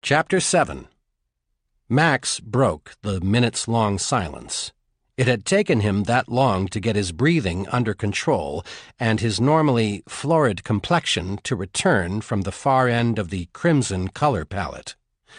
Chapter 7. Max broke the minutes-long silence. It had taken him that long to get his breathing under control and his normally florid complexion to return from the far end of the crimson color palette.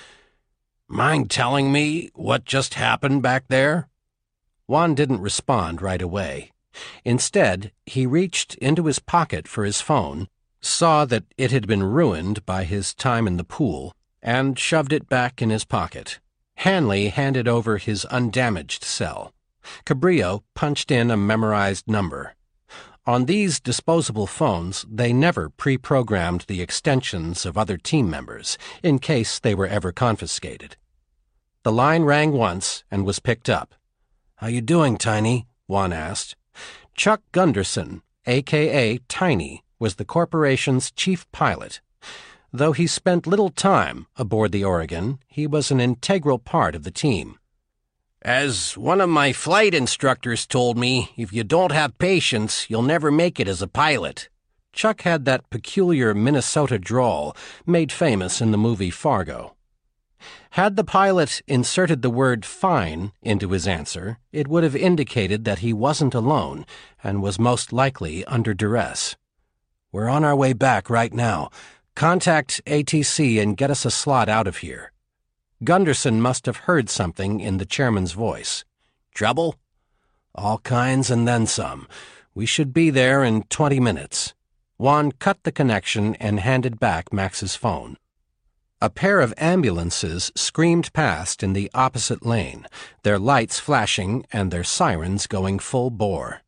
"Mind telling me what just happened back there?" Juan didn't respond right away. Instead, he reached into his pocket for his phone, saw that it had been ruined by his time in the pool, and shoved it back in his pocket. Hanley handed over his undamaged cell. Cabrillo punched in a memorized number. On these disposable phones, they never pre-programmed the extensions of other team members, in case they were ever confiscated. The line rang once and was picked up. "How you doing, Tiny?" Juan asked. Chuck Gunderson, a.k.a. Tiny, was the corporation's chief pilot. Though he spent little time aboard the Oregon, he was an integral part of the team. "As one of my flight instructors told me, if you don't have patience, you'll never make it as a pilot." Chuck had that peculiar Minnesota drawl made famous in the movie Fargo. Had the pilot inserted the word "fine" into his answer, it would have indicated that he wasn't alone and was most likely under duress. "We're on our way back right now. Contact ATC and get us a slot out of here." Gunderson must have heard something in the chairman's voice. "Trouble?" "All kinds and then some. We should be there in 20 minutes. Juan cut the connection and handed back Max's phone. A pair of ambulances screamed past in the opposite lane, their lights flashing and their sirens going full bore.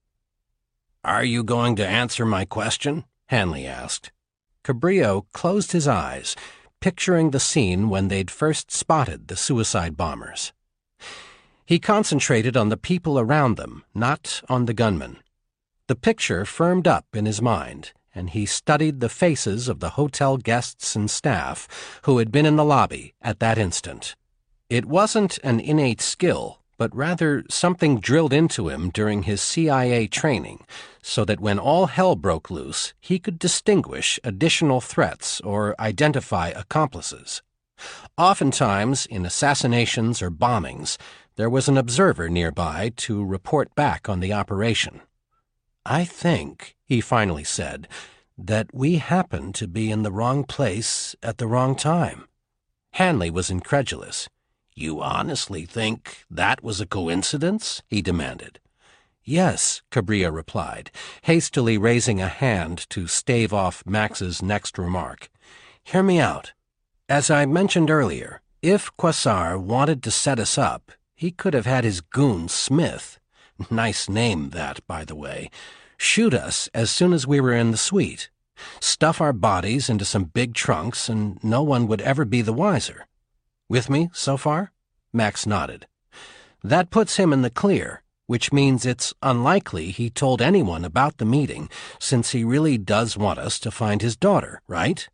"Are you going to answer my question?" Hanley asked. Cabrillo closed his eyes, picturing the scene when they'd first spotted the suicide bombers. He concentrated on the people around them, not on the gunmen. The picture firmed up in his mind, and he studied the faces of the hotel guests and staff who had been in the lobby at that instant. It wasn't an innate skill, but rather something drilled into him during his CIA training, so that when all hell broke loose, he could distinguish additional threats or identify accomplices. Oftentimes, in assassinations or bombings, there was an observer nearby to report back on the operation. "I think," he finally said, "that we happened to be in the wrong place at the wrong time." Hanley was incredulous. "You honestly think that was a coincidence?" he demanded. "Yes," Cabrillo replied, hastily raising a hand to stave off Max's next remark. "Hear me out. As I mentioned earlier, if Quasar wanted to set us up, he could have had his goon Smith— nice name that, by the way— shoot us as soon as we were in the suite, stuff our bodies into some big trunks, and no one would ever be the wiser. With me so far?" Max nodded. "That puts him in the clear, which means it's unlikely he told anyone about the meeting, since he really does want us to find his daughter, right?"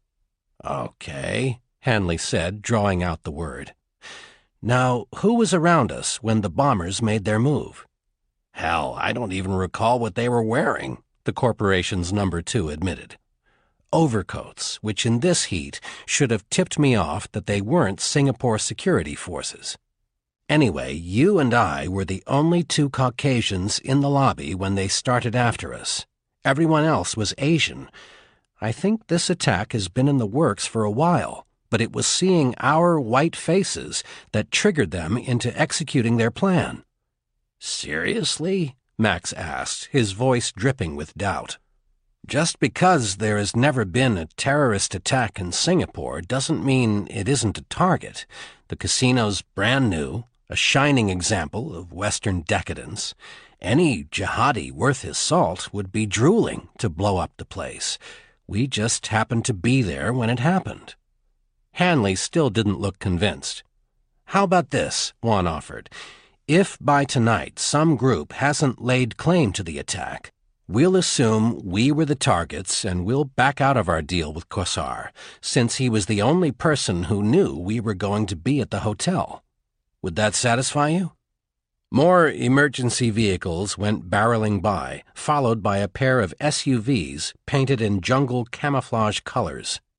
"Okay," Hanley said, drawing out the word. "Now, who was around us when the bombers made their move?" "Hell, I don't even recall what they were wearing," the corporation's number 2 admitted. "Overcoats, which in this heat should have tipped me off that they weren't Singapore security forces. Anyway, you and I were the only 2 Caucasians in the lobby when they started after us. Everyone else was Asian. I think this attack has been in the works for a while, but it was seeing our white faces that triggered them into executing their plan." "Seriously?" Max asked, his voice dripping with doubt. "Just because there has never been a terrorist attack in Singapore doesn't mean it isn't a target. The casino's brand new, a shining example of Western decadence. Any jihadi worth his salt would be drooling to blow up the place. We just happened to be there when it happened." Hanley still didn't look convinced. "How about this?" Juan offered. "If by tonight some group hasn't laid claim to the attack, we'll assume we were the targets and we'll back out of our deal with Quasar, since he was the only person who knew we were going to be at the hotel. Would that satisfy you?" More emergency vehicles went barreling by, followed by a pair of SUVs painted in jungle camouflage colors.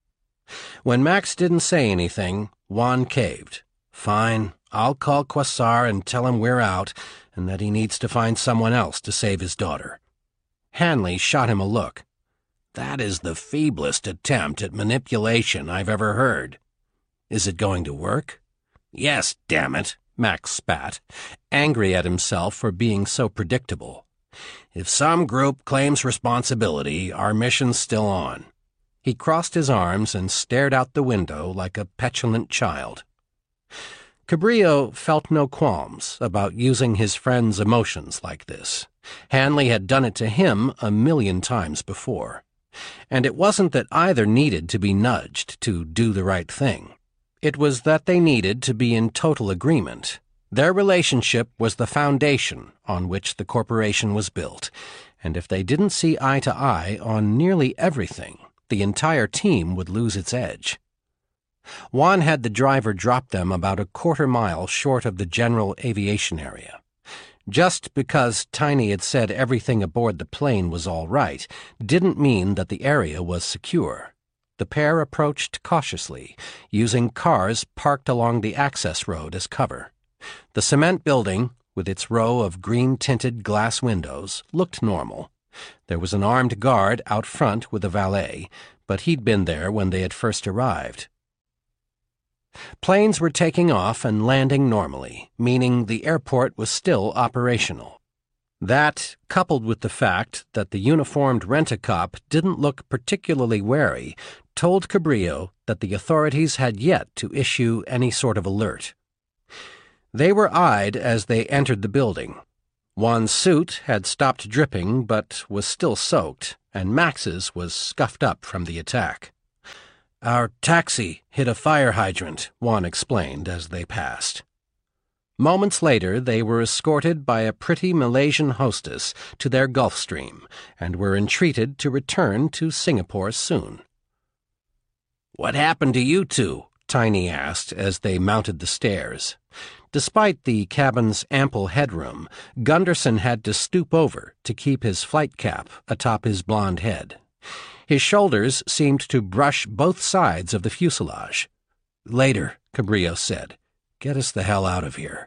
When Max didn't say anything, Juan caved. "Fine, I'll call Quasar and tell him we're out and that he needs to find someone else to save his daughter." Hanley shot him a look. "That is the feeblest attempt at manipulation I've ever heard." "Is it going to work?" "Yes, damn it," Max spat, angry at himself for being so predictable. "If some group claims responsibility, our mission's still on." He crossed his arms and stared out the window like a petulant child. Cabrillo felt no qualms about using his friend's emotions like this. Hanley had done it to him 1,000,000 times before. And it wasn't that either needed to be nudged to do the right thing. It was that they needed to be in total agreement. Their relationship was the foundation on which the corporation was built, and if they didn't see eye to eye on nearly everything, the entire team would lose its edge. Juan had the driver drop them about a quarter-mile short of the general aviation area. Just because Tiny had said everything aboard the plane was all right didn't mean that the area was secure. The pair approached cautiously, using cars parked along the access road as cover. The cement building, with its row of green-tinted glass windows, looked normal. There was an armed guard out front with a valet, but he'd been there when they had first arrived. Planes were taking off and landing normally, meaning the airport was still operational. That, coupled with the fact that the uniformed rent-a-cop didn't look particularly wary, told Cabrillo that the authorities had yet to issue any sort of alert. They were eyed as they entered the building. Juan's suit had stopped dripping but was still soaked, and Max's was scuffed up from the attack. "Our taxi hit a fire hydrant," Juan explained as they passed. Moments later, they were escorted by a pretty Malaysian hostess to their Gulfstream and were entreated to return to Singapore soon. "What happened to you two?" Tiny asked as they mounted the stairs. Despite the cabin's ample headroom, Gunderson had to stoop over to keep his flight cap atop his blond head. His shoulders seemed to brush both sides of the fuselage. "Later," Cabrillo said. "Get us the hell out of here."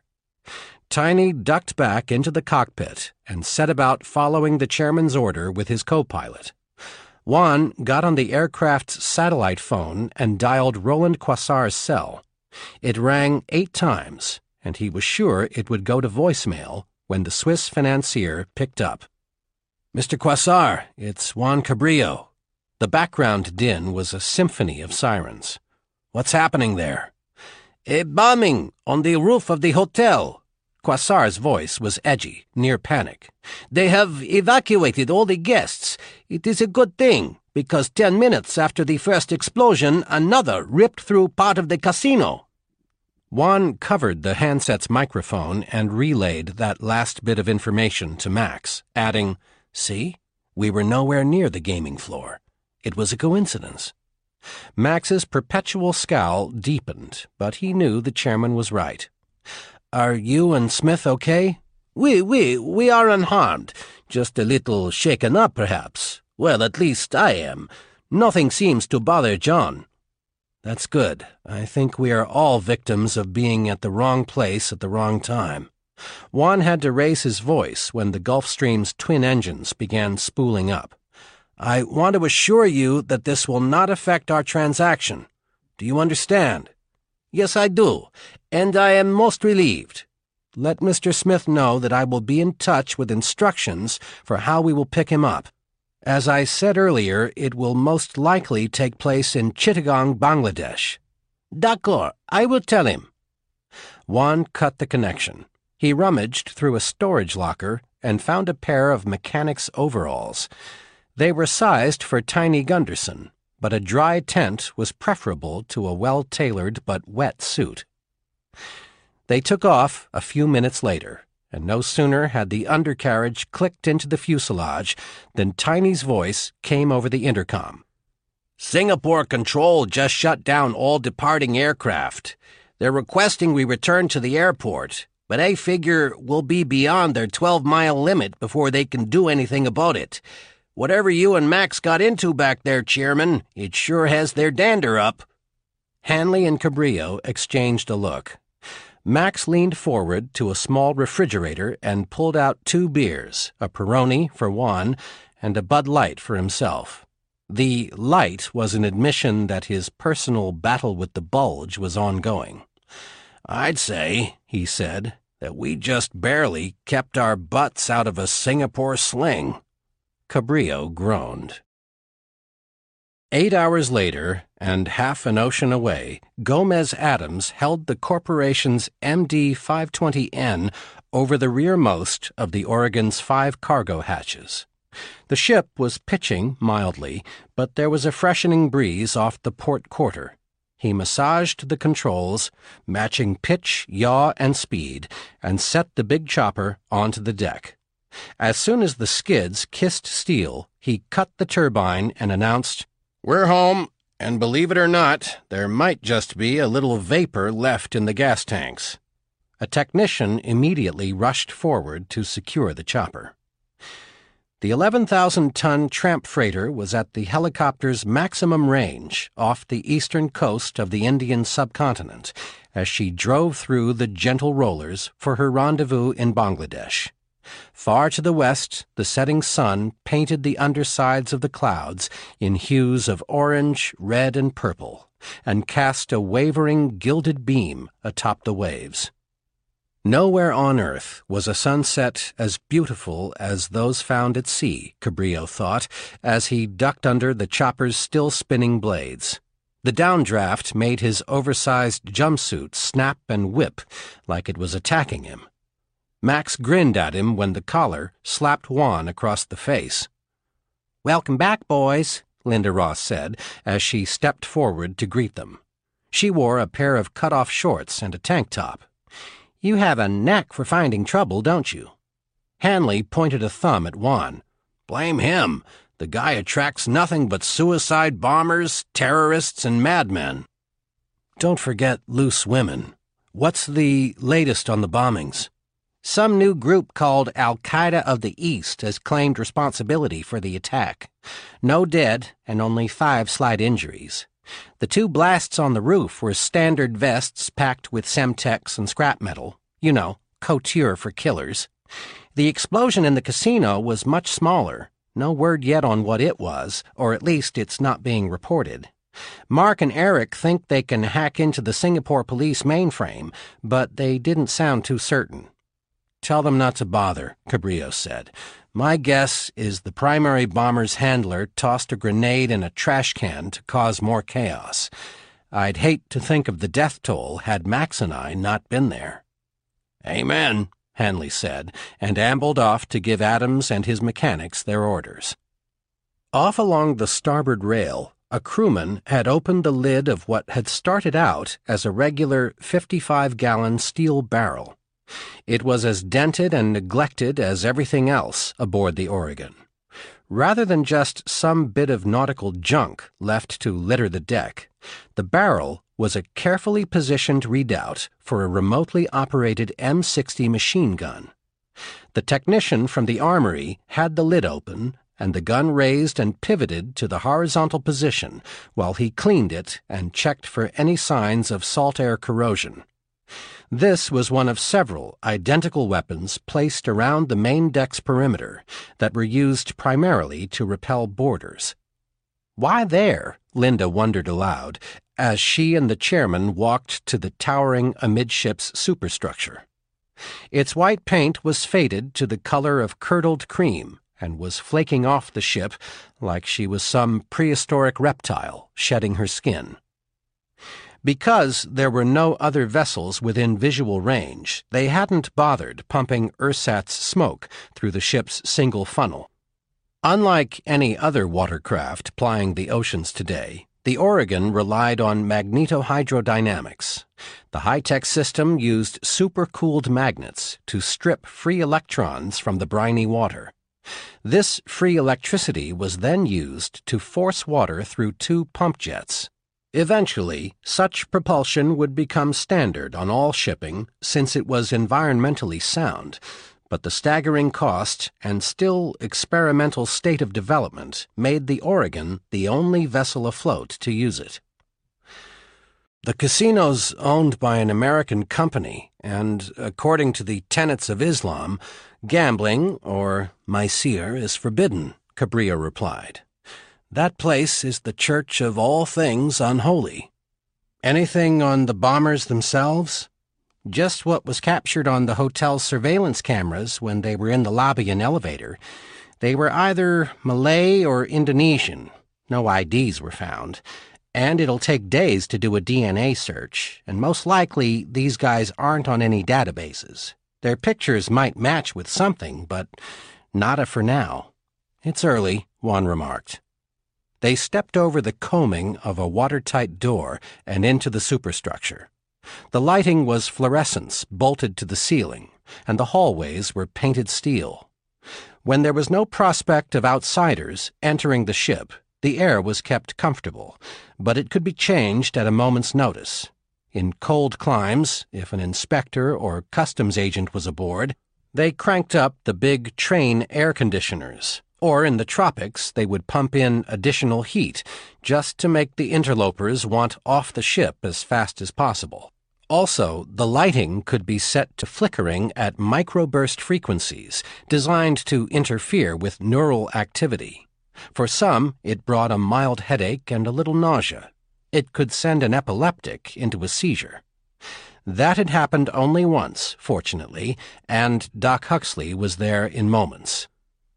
Tiny ducked back into the cockpit and set about following the chairman's order with his co-pilot. Juan got on the aircraft's satellite phone and dialed Roland Quasar's cell. It rang 8 times, and he was sure it would go to voicemail when the Swiss financier picked up. "Mr. Quasar, it's Juan Cabrillo." The background din was a symphony of sirens. "What's happening there?" "A bombing on the roof of the hotel." Quasar's voice was edgy, near panic. "They have evacuated all the guests. It is a good thing, because 10 minutes after the first explosion, another ripped through part of the casino." Juan covered the handset's microphone and relayed that last bit of information to Max, adding, "See? We were nowhere near the gaming floor. It was a coincidence." Max's perpetual scowl deepened, but he knew the chairman was right. "Are you and Smith okay?" We are unharmed. Just a little shaken up, perhaps. Well, at least I am. Nothing seems to bother John." "That's good. I think we are all victims of being at the wrong place at the wrong time." Juan had to raise his voice when the Gulfstream's twin engines began spooling up. "I want to assure you that this will not affect our transaction. Do you understand?" "Yes, I do, and I am most relieved." "Let Mr. Smith know that I will be in touch with instructions for how we will pick him up. As I said earlier, it will most likely take place in Chittagong, Bangladesh." "D'accord, I will tell him." Juan cut the connection. He rummaged through a storage locker and found a pair of mechanic's overalls. They were sized for Tiny Gunderson, but a dry tent was preferable to a well-tailored but wet suit. They took off a few minutes later, and no sooner had the undercarriage clicked into the fuselage than Tiny's voice came over the intercom. "Singapore Control just shut down all departing aircraft. They're requesting we return to the airport, but I figure we'll be beyond their 12-mile limit before they can do anything about it. Whatever you and Max got into back there, Chairman, it sure has their dander up." Hanley and Cabrillo exchanged a look. Max leaned forward to a small refrigerator and pulled out 2 beers, a Peroni for Juan and a Bud Light for himself. The light was an admission that his personal battle with the bulge was ongoing. "I'd say," he said, "that we just barely kept our butts out of a Singapore sling." Cabrillo groaned. 8 hours later, and half an ocean away, Gomez Adams held the corporation's MD 520N over the rearmost of the Oregon's 5 cargo hatches. The ship was pitching mildly, but there was a freshening breeze off the port quarter. He massaged the controls, matching pitch, yaw, and speed, and set the big chopper onto the deck. As soon as the skids kissed steel, he cut the turbine and announced, "We're home, and believe it or not, there might just be a little vapor left in the gas tanks." A technician immediately rushed forward to secure the chopper. The 11,000-ton tramp freighter was at the helicopter's maximum range off the eastern coast of the Indian subcontinent as she drove through the gentle rollers for her rendezvous in Bangladesh. Far to the west, the setting sun painted the undersides of the clouds in hues of orange, red, and purple, and cast a wavering, gilded beam atop the waves. Nowhere on earth was a sunset as beautiful as those found at sea, Cabrillo thought, as he ducked under the chopper's still-spinning blades. The downdraft made his oversized jumpsuit snap and whip like it was attacking him. Max grinned at him when the collar slapped Juan across the face. "Welcome back, boys," Linda Ross said as she stepped forward to greet them. She wore a pair of cut-off shorts and a tank top. "You have a knack for finding trouble, don't you?" Hanley pointed a thumb at Juan. "Blame him. The guy attracts nothing but suicide bombers, terrorists, and madmen." "Don't forget loose women. What's the latest on the bombings?" "Some new group called Al-Qaeda of the East has claimed responsibility for the attack. No dead and only 5 slight injuries. The 2 blasts on the roof were standard vests packed with Semtex and scrap metal. You know, couture for killers. The explosion in the casino was much smaller. No word yet on what it was, or at least it's not being reported. Mark and Eric think they can hack into the Singapore police mainframe, but they didn't sound too certain." "Tell them not to bother," Cabrillo said. "My guess is the primary bomber's handler tossed a grenade in a trash can to cause more chaos. I'd hate to think of the death toll had Max and I not been there." "Amen," Hanley said, and ambled off to give Adams and his mechanics their orders. Off along the starboard rail, a crewman had opened the lid of what had started out as a regular 55-gallon steel barrel. It was as dented and neglected as everything else aboard the Oregon. Rather than just some bit of nautical junk left to litter the deck, the barrel was a carefully positioned redoubt for a remotely operated M60 machine gun. The technician from the armory had the lid open and the gun raised and pivoted to the horizontal position while he cleaned it and checked for any signs of salt air corrosion. This was one of several identical weapons placed around the main deck's perimeter that were used primarily to repel boarders. "Why there?" Linda wondered aloud, as she and the chairman walked to the towering amidships superstructure. Its white paint was faded to the color of curdled cream and was flaking off the ship like she was some prehistoric reptile shedding her skin. Because there were no other vessels within visual range, they hadn't bothered pumping ersatz smoke through the ship's single funnel. Unlike any other watercraft plying the oceans today, the Oregon relied on magnetohydrodynamics. The high-tech system used supercooled magnets to strip free electrons from the briny water. This free electricity was then used to force water through 2 pump jets. Eventually, such propulsion would become standard on all shipping since it was environmentally sound, but the staggering cost and still experimental state of development made the Oregon the only vessel afloat to use it. The casino's owned by an American company, and according to the tenets of Islam, gambling, or maisir, is forbidden, Cabrillo replied. That place is the church of all things unholy. Anything on the bombers themselves? Just what was captured on the hotel's surveillance cameras when they were in the lobby and elevator. They were either Malay or Indonesian. No IDs were found. And it'll take days to do a DNA search, and most likely these guys aren't on any databases. Their pictures might match with something, but nada for now. It's early, Juan remarked. They stepped over the combing of a watertight door and into the superstructure. The lighting was fluorescence bolted to the ceiling, and the hallways were painted steel. When there was no prospect of outsiders entering the ship, the air was kept comfortable, but it could be changed at a moment's notice. In cold climes, if an inspector or customs agent was aboard, they cranked up the big train air conditioners, or in the tropics they would pump in additional heat just to make the interlopers want off the ship as fast as possible. Also, the lighting could be set to flickering at microburst frequencies designed to interfere with neural activity. For some, it brought a mild headache and a little nausea. It could send an epileptic into a seizure. That had happened only once, fortunately, and Doc Huxley was there in moments.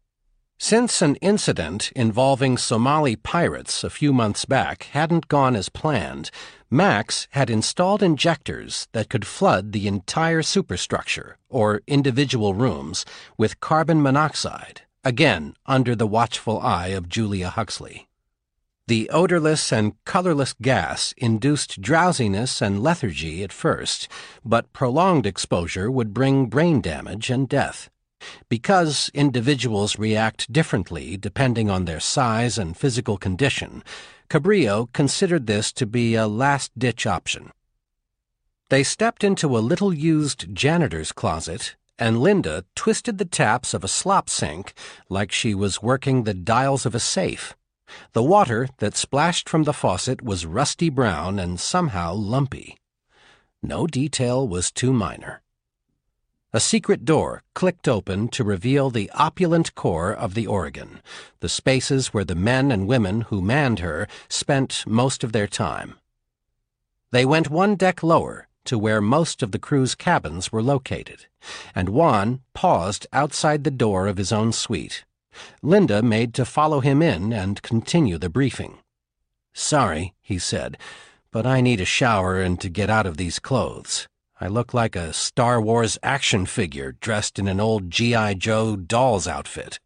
Since an incident involving Somali pirates a few months back hadn't gone as planned, Max had installed injectors that could flood the entire superstructure, or individual rooms, with carbon monoxide, again under the watchful eye of Julia Huxley. The odorless and colorless gas induced drowsiness and lethargy at first, but prolonged exposure would bring brain damage and death. Because individuals react differently depending on their size and physical condition, Cabrillo considered this to be a last-ditch option. They stepped into a little-used janitor's closet, and Linda twisted the taps of a slop sink like she was working the dials of a safe. The water that splashed from the faucet was rusty brown and somehow lumpy. No detail was too minor. A secret door clicked open to reveal the opulent core of the Oregon, the spaces where the men and women who manned her spent most of their time. They went one deck lower to where most of the crew's cabins were located, and Juan paused outside the door of his own suite. Linda made to follow him in and continue the briefing. "Sorry," he said, "but I need a shower and to get out of these clothes. I look like a Star Wars action figure dressed in an old G.I. Joe doll's outfit."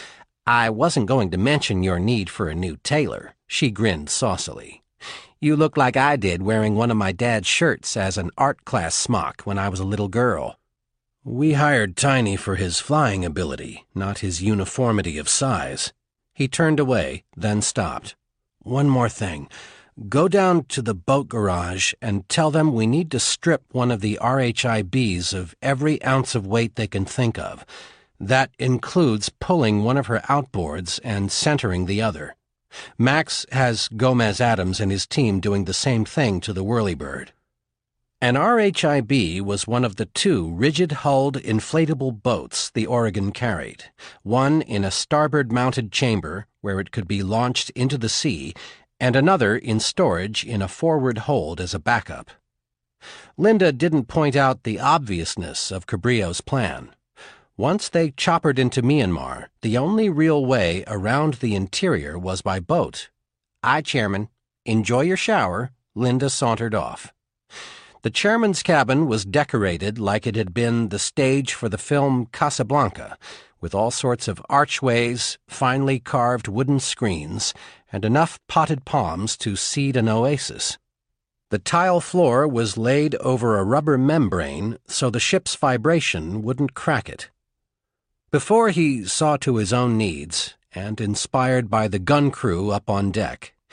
"I wasn't going to mention your need for a new tailor," she grinned saucily. "You look like I did wearing one of my dad's shirts as an art class smock when I was a little girl." "We hired Tiny for his flying ability, not his uniformity of size." He turned away, then stopped. "One more thing. Go down to the boat garage and tell them we need to strip one of the RHIBs of every ounce of weight they can think of. That includes pulling one of her outboards and centering the other. Max has Gomez Adams and his team doing the same thing to the Whirlybird." An RHIB was one of the two rigid-hulled inflatable boats the Oregon carried, one in a starboard-mounted chamber where it could be launched into the sea, and another in storage in a forward hold as a backup. Linda didn't point out the obviousness of Cabrillo's plan. Once they choppered into Myanmar, the only real way around the interior was by boat. "Aye, Chairman. Enjoy your shower," Linda sauntered off. The chairman's cabin was decorated like it had been the stage for the film Casablanca, with all sorts of archways, finely carved wooden screens, and enough potted palms to seed an oasis. The tile floor was laid over a rubber membrane so the ship's vibration wouldn't crack it. Before he saw to his own needs, and inspired by the gun crew up on deck,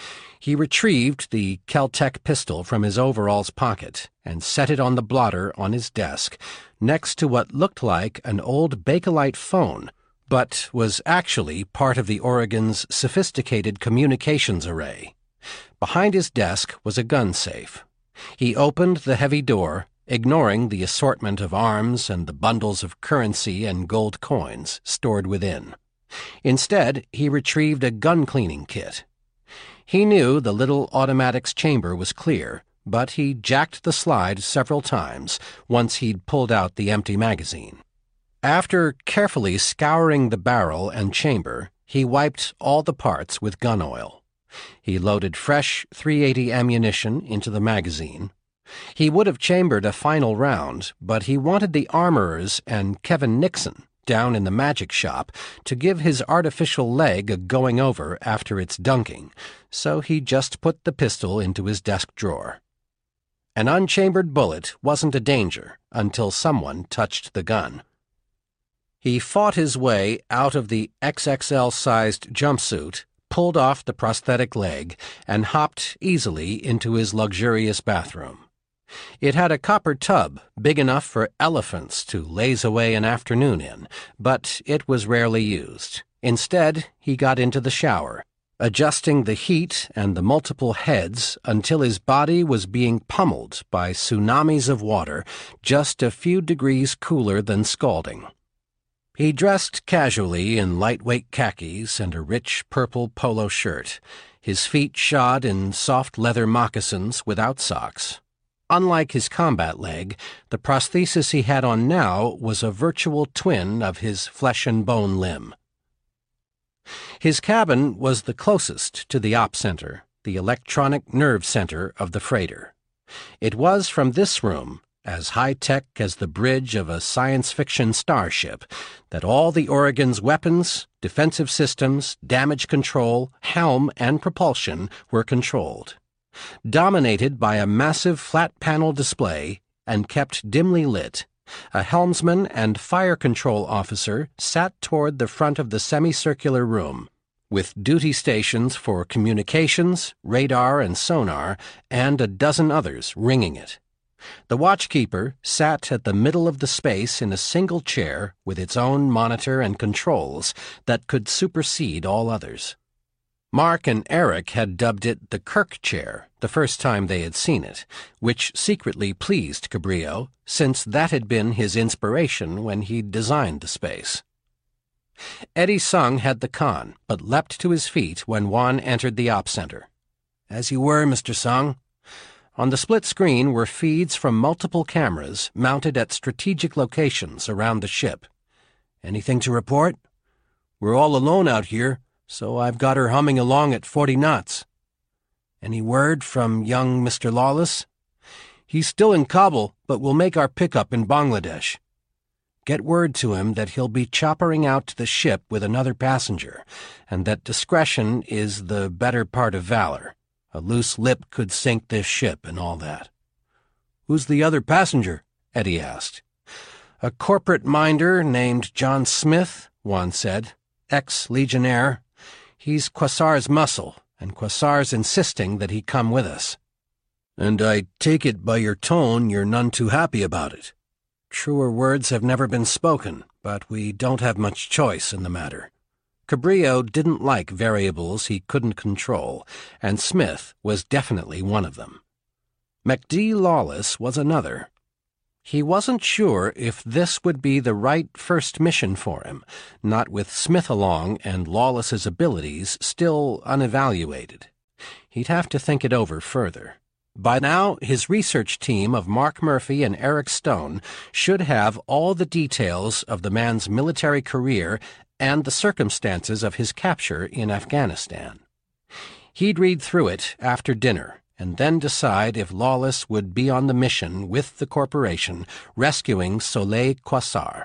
He retrieved the Kel-Tec pistol from his overalls pocket and set it on the blotter on his desk, next to what looked like an old Bakelite phone, but was actually part of the Oregon's sophisticated communications array. Behind his desk was a gun safe. He opened the heavy door, ignoring the assortment of arms and the bundles of currency and gold coins stored within. Instead, he retrieved a gun-cleaning kit. He knew the little automatic's chamber was clear, but he jacked the slide several times once he'd pulled out the empty magazine. After carefully scouring the barrel and chamber, he wiped all the parts with gun oil. He loaded fresh .380 ammunition into the magazine. He would have chambered a final round, but he wanted the armorers and Kevin Nixon down in the magic shop to give his artificial leg a going-over after its dunking, so he just put the pistol into his desk drawer. An unchambered bullet wasn't a danger until someone touched the gun. He fought his way out of the XXL-sized jumpsuit, pulled off the prosthetic leg, and hopped easily into his luxurious bathroom. It had a copper tub big enough for elephants to laze away an afternoon in, but it was rarely used. Instead, he got into the shower, adjusting the heat and the multiple heads until his body was being pummeled by tsunamis of water just a few degrees cooler than scalding. He dressed casually in lightweight khakis and a rich purple polo shirt, his feet shod in soft leather moccasins without socks. Unlike his combat leg, the prosthesis he had on now was a virtual twin of his flesh-and-bone limb. His cabin was the closest to the op center, the electronic nerve center of the freighter. It was from this room, as high-tech as the bridge of a science-fiction starship, that all the Oregon's weapons, defensive systems, damage control, helm, and propulsion were controlled. Dominated by a massive flat-panel display and kept dimly lit, a helmsman and fire control officer sat toward the front of the semicircular room, with duty stations for communications, radar, and sonar, and a dozen others ringing it. The watchkeeper sat at the middle of the space in a single chair with its own monitor and controls that could supersede all others. Mark and Eric had dubbed it the Kirk chair the first time they had seen it, which secretly pleased Cabrillo, since that had been his inspiration when he'd designed the space. Eddie Sung had the con, but leapt to his feet when Juan entered the op center. "As you were, Mr. Sung." On the split screen were feeds from multiple cameras mounted at strategic locations around the ship. "Anything to report?" "We're all alone out here, so I've got her humming along at 40 knots. "Any word from young Mr. Lawless?" "He's still in Kabul, but we'll make our pickup in Bangladesh." "Get word to him that he'll be choppering out to the ship with another passenger, and that discretion is the better part of valor. A loose lip could sink this ship and all that." "Who's the other passenger?" Eddie asked. "A corporate minder named John Smith," Juan said, "ex-legionnaire. He's Quasar's muscle, and Quasar's insisting that he come with us." "And I take it by your tone you're none too happy about it." "Truer words have never been spoken, but we don't have much choice in the matter." Cabrillo didn't like variables he couldn't control, and Smith was definitely one of them. MacD Lawless was another. He wasn't sure if this would be the right first mission for him, not with Smith along and Lawless's abilities still unevaluated. He'd have to think it over further. By now, his research team of Mark Murphy and Eric Stone should have all the details of the man's military career and the circumstances of his capture in Afghanistan. He'd read through it after dinner, and then decide if Lawless would be on the mission with the corporation, rescuing Soleil Quasar.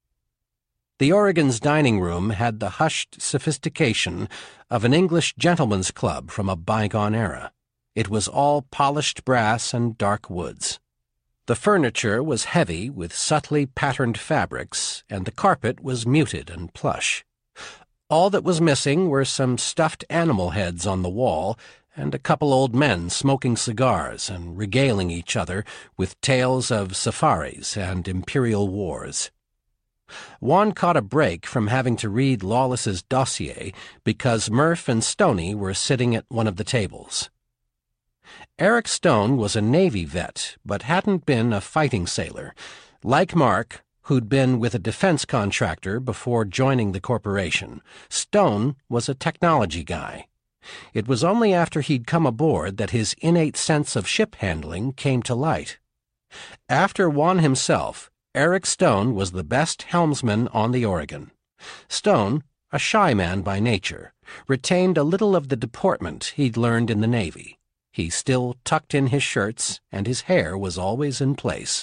The Oregon's dining room had the hushed sophistication of an English gentleman's club from a bygone era. It was all polished brass and dark woods. The furniture was heavy with subtly patterned fabrics, and the carpet was muted and plush. All that was missing were some stuffed animal heads on the wall and a couple old men smoking cigars and regaling each other with tales of safaris and imperial wars. Juan caught a break from having to read Lawless's dossier because Murph and Stoney were sitting at one of the tables. Eric Stone was a Navy vet, but hadn't been a fighting sailor. Like Mark, who'd been with a defense contractor before joining the corporation, Stone was a technology guy. It was only after he'd come aboard that his innate sense of ship handling came to light. After Juan himself, Eric Stone was the best helmsman on the Oregon. Stone, a shy man by nature, retained a little of the deportment he'd learned in the Navy. He still tucked in his shirts, and his hair was always in place.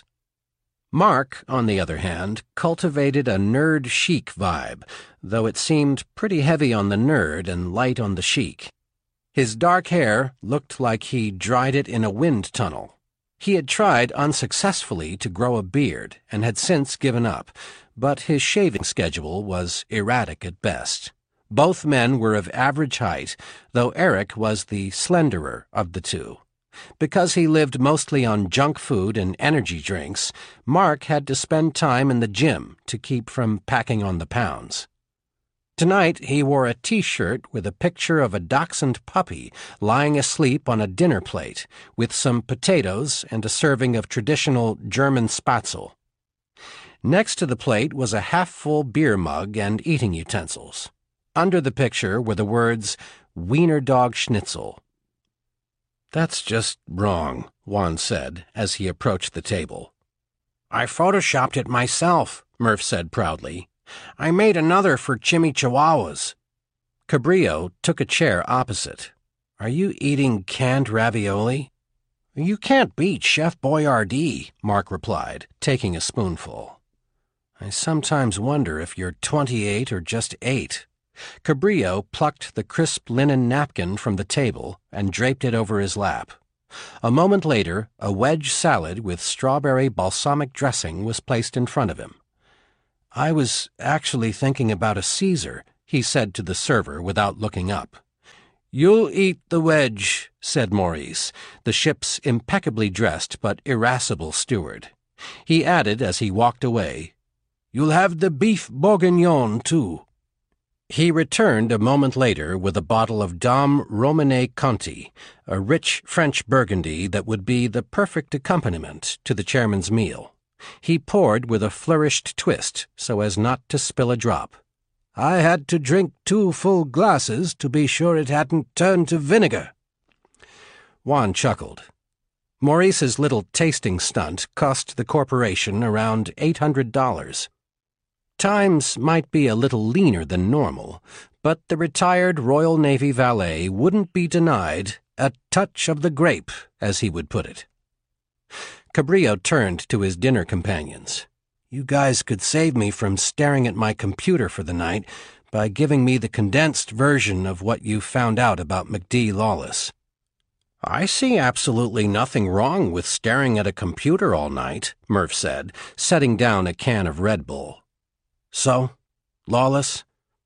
Mark, on the other hand, cultivated a nerd chic vibe, though it seemed pretty heavy on the nerd and light on the chic. His dark hair looked like he dried it in a wind tunnel. He had tried unsuccessfully to grow a beard and had since given up, but his shaving schedule was erratic at best. Both men were of average height, though Eric was the slenderer of the two. Because he lived mostly on junk food and energy drinks, Mark had to spend time in the gym to keep from packing on the pounds. Tonight he wore a T-shirt with a picture of a dachshund puppy lying asleep on a dinner plate, with some potatoes and a serving of traditional German Spatzel. Next to the plate was a half-full beer mug and eating utensils. Under the picture were the words, "Wiener Dog Schnitzel." "That's just wrong," Juan said as he approached the table. "I photoshopped it myself," Murph said proudly. "I made another for Chimichihuahuas." Cabrillo took a chair opposite. "Are you eating canned ravioli?" "You can't beat Chef Boyardee," Mark replied, taking a spoonful. "I sometimes wonder if you're 28 or just 8. Cabrillo plucked the crisp linen napkin from the table and draped it over his lap. A moment later, a wedge salad with strawberry balsamic dressing was placed in front of him. "I was actually thinking about a Caesar," he said to the server without looking up. "You'll eat the wedge," said Maurice, the ship's impeccably dressed but irascible steward. He added as he walked away, "You'll have the beef bourguignon, too." He returned a moment later with a bottle of Dom Romanée Conti, a rich French burgundy that would be the perfect accompaniment to the chairman's meal. He poured with a flourished twist so as not to spill a drop. "I had to drink 2 full glasses to be sure it hadn't turned to vinegar." Juan chuckled. Maurice's little tasting stunt cost the corporation around $800. Times might be a little leaner than normal, but the retired Royal Navy valet wouldn't be denied a touch of the grape, as he would put it. Cabrillo turned to his dinner companions. "You guys could save me from staring at my computer for the night by giving me the condensed version of what you found out about McD. Lawless." "I see absolutely nothing wrong with staring at a computer all night," Murph said, setting down a can of Red Bull. "So, Lawless?"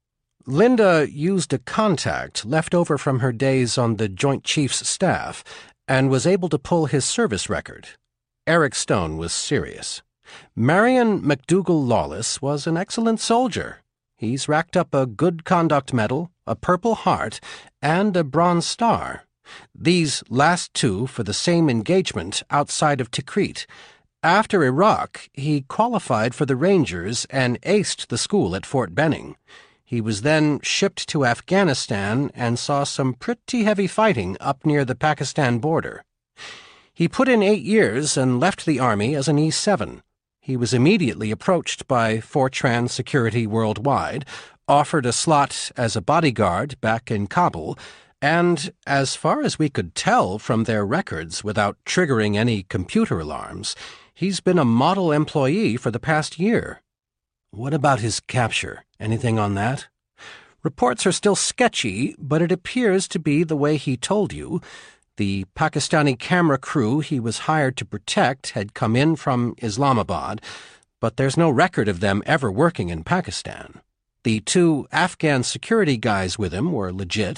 Linda used a contact left over from her days on the Joint Chiefs staff and was able to pull his service record. Eric Stone was serious. Marion McDougal Lawless was an excellent soldier. He's racked up a Good Conduct Medal, a Purple Heart, and a Bronze Star. These last 2 for the same engagement outside of Tikrit. After Iraq, he qualified for the Rangers and aced the school at Fort Benning. He was then shipped to Afghanistan and saw some pretty heavy fighting up near the Pakistan border. He put in 8 years and left the Army as an E7. He was immediately approached by Fortran Security Worldwide, offered a slot as a bodyguard back in Kabul, and, as far as we could tell from their records without triggering any computer alarms, he's been a model employee for the past year. What about his capture? Anything on that? Reports are still sketchy, but it appears to be the way he told you. The Pakistani camera crew he was hired to protect had come in from Islamabad, but there's no record of them ever working in Pakistan. The 2 Afghan security guys with him were legit.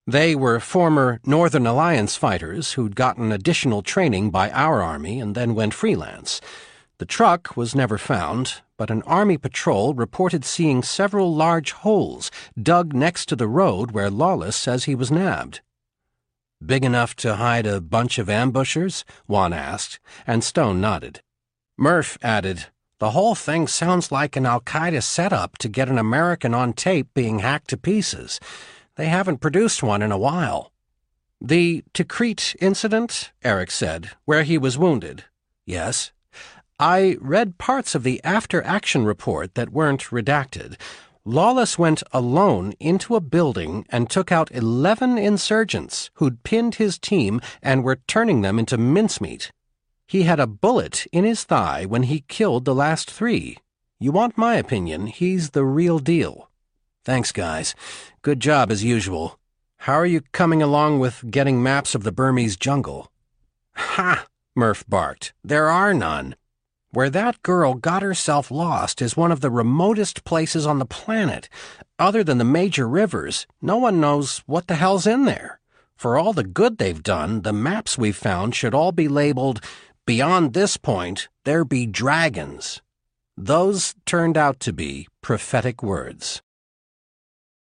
They were former Northern Alliance fighters who'd gotten additional training by our Army and then went freelance. The truck was never found, but an Army patrol reported seeing several large holes dug next to the road where Lawless says he was nabbed. "Big enough to hide a bunch of ambushers?" Juan asked, and Stone nodded. Murph added, "The whole thing sounds like an Al-Qaeda setup to get an American on tape being hacked to pieces. They haven't produced one in a while." "The Tikrit incident," Eric said, "where he was wounded." "Yes." "I read parts of the after-action report that weren't redacted. Lawless went alone into a building and took out 11 insurgents who'd pinned his team and were turning them into mincemeat. He had a bullet in his thigh when he killed the last 3. You want my opinion, he's the real deal." "Thanks, guys. Good job as usual. How are you coming along with getting maps of the Burmese jungle?" "Ha!" Murph barked. "There are none. Where that girl got herself lost is one of the remotest places on the planet. Other than the major rivers, no one knows what the hell's in there. For all the good they've done, the maps we've found should all be labeled, 'Beyond this point, there be dragons.'" Those turned out to be prophetic words.